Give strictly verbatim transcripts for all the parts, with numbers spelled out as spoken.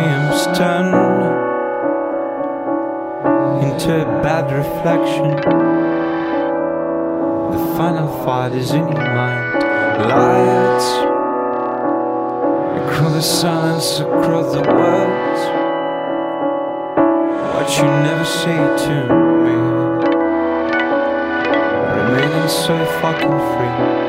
dreams turn into a bad reflection. The final fight is in your mind. Lights across the silence, across the words. What you never say to me, remaining so fucking free.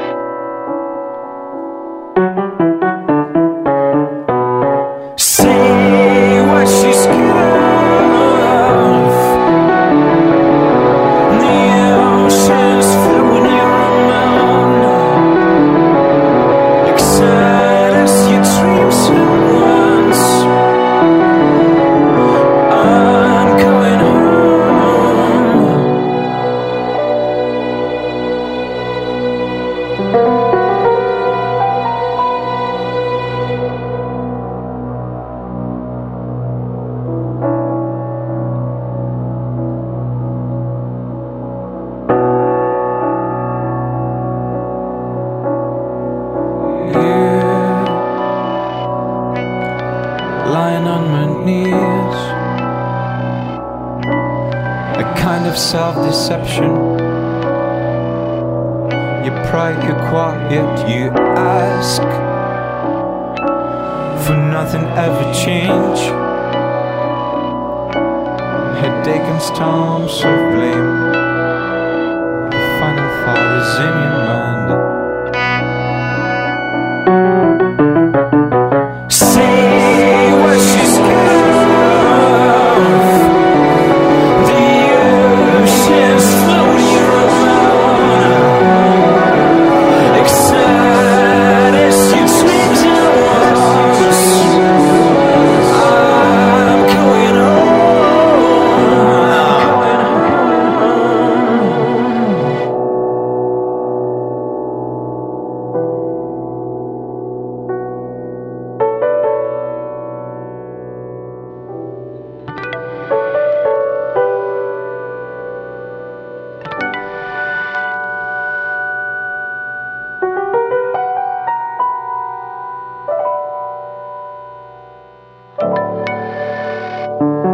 Say what she's scared of. The oceans fill when you're around. Excite as your dreams at once. I'm going home. Lying on my knees, a kind of self-deception. You pray, you quiet, you ask for nothing ever change. Headache and storms of blame. The final thought is in your mind. you